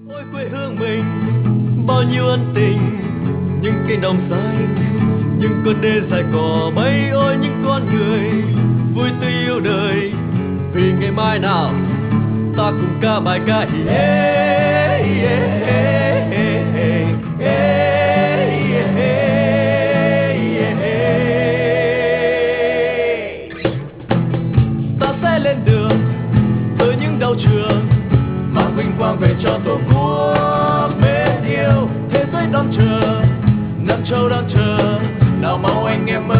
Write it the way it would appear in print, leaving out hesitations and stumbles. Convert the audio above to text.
Ôi quê hương mình bao nhiêu ân tình, những cánh đồng xanh, những con đê dài cỏ mây. Ôi những con người vui tươi yêu đời, vì ngày mai nào ta cùng ca bài ca hì hê hê hê hê hê hê hê. Ta sẽ lên đường tới những đau trường, mang vinh quang về cho tổ quốc mến yêu. Thế giới đón chờ, Nam Châu đón chờ, nào mau anh em ơi